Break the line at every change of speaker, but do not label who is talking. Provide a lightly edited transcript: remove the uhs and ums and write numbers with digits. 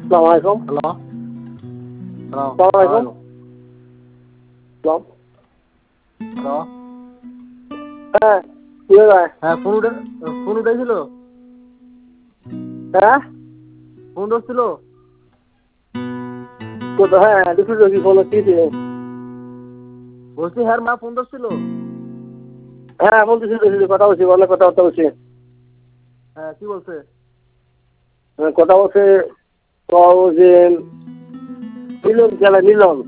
আসসালামু আলাইকুম।
Hello, hello,
আসসালামু আলাইকুম। সালাম।
হ্যালো।
হ্যাঁ, কি হয়?
হ্যাঁ, ফোন উঠেছিল।
হ্যাঁ?
ফোন ধরছিল।
কোথায়? হ্যাঁ, দুপুরে কি বলো কি দিয়ে?
বলছি হ্যাঁ মা ফোন ধরছিল।
হ্যাঁ, বলতেছি কথা বলছি, অনেক কথা বলছি।
হ্যাঁ, কি বলছে?
কথা বলছে কও যে মিলন খেলা মিলন।